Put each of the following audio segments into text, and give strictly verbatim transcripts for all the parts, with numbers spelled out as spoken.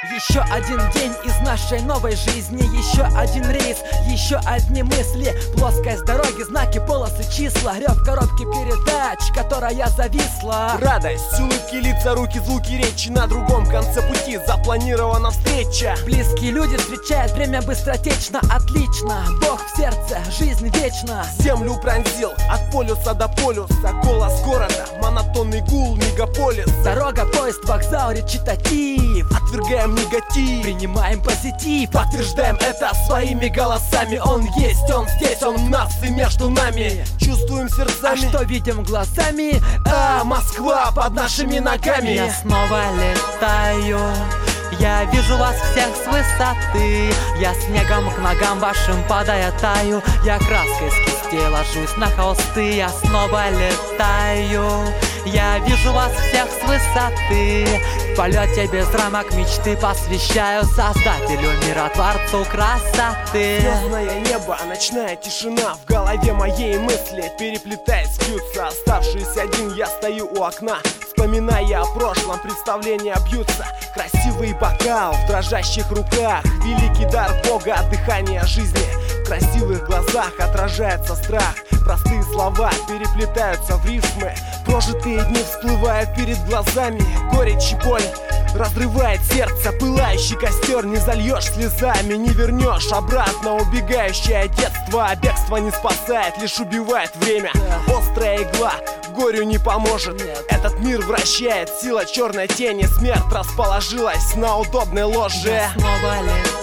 Еще один день из нашей новой жизни, еще один рейс, еще одни мысли. Плоскость дороги, знаки, полосы, числа, рев коробки передач, которая зависла. Радость, улыбки, лица, руки, звуки, речи. На другом конце пути запланирована встреча. Близкие люди встречают, время быстротечно, отлично. Бог в сердце, жизнь вечна. Землю пронзил от полюса до полюса. Голос города, монотонный гул, мегаполис. Дорога, поезд, вокзал, речитатив. Отвергаем негатив, принимаем позитив. Подтверждаем это своими голосами. Он есть, он здесь, он в нас и между нами. Чувствуем сердцами, а что видим глазами? А, Москва под нашими ногами. Я снова летаю, я вижу вас всех с высоты. Я снегом к ногам вашим падая таю. Я краской с кистей ложусь на холсты. Я снова летаю, я вижу вас всех с высоты. В полете без рамок мечты посвящаю Создателю мира, Творцу красоты. Звездное небо, ночная тишина. В голове моей мысли, переплетаясь, бьются. Оставшись один, я стою у окна, вспоминая о прошлом, представления бьются. Красивый бокал в дрожащих руках, великий дар Бога, дыхание жизни. В красивых глазах отражается страх. Простые слова переплетаются в рифмы. Прожитые дни всплывают перед глазами. Горечь и боль разрывает сердце. Пылающий костер не зальешь слезами. Не вернешь обратно убегающее детство. А бегство не спасает, лишь убивает время. Острая игла горю не поможет. Этот мир вращает сила черной тени. Смерть расположилась на удобной ложе. Я снова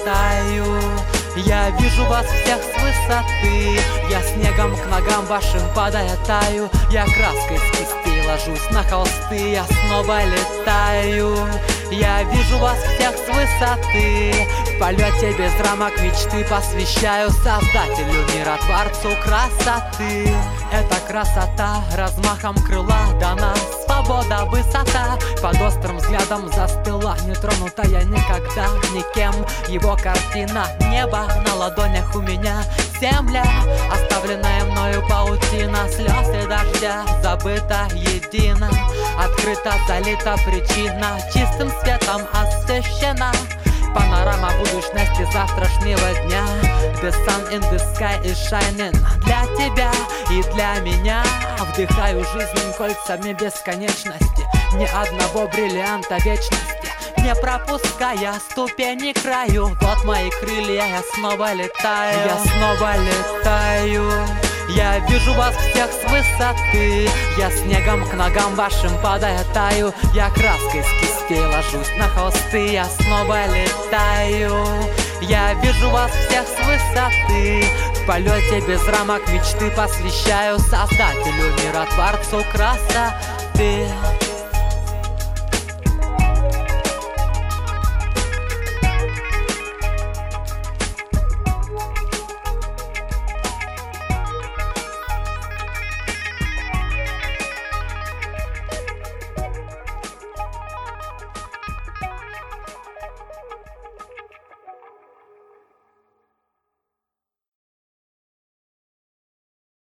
летаю, я вижу вас всех с высоты. Я снегом к ногам вашим падая таю. Я краской с кистей ложусь на холсты. Я снова летаю, я вижу вас всех с высоты. В полете без рамок мечты посвящаю Создателю мира, Творцу красоты. Эта красота размахом крыла дана. Свобода, высота под острым взглядом застыла, нетронутая никогда никем. Его картина, небо на ладонях у меня. Земля, оставленная мною паутина. Слез и дождя забыта едино. Открыта, залита причина, чистым светом освещена. Панорама будущности завтрашнего дня. The sun in the sky is shining. Для тебя и для меня вдыхаю жизнь кольцами бесконечности. Ни одного бриллианта вечности не пропуская ступени к краю. Вот мои крылья, я снова летаю. Я снова летаю, я вижу вас всех с высоты. Я снегом к ногам вашим падая таю. Я краской с кистей ложусь на холсты. Я снова летаю, я вижу вас всех с высоты. В полете без рамок мечты посвящаю Создателю мира, Творцу красоты.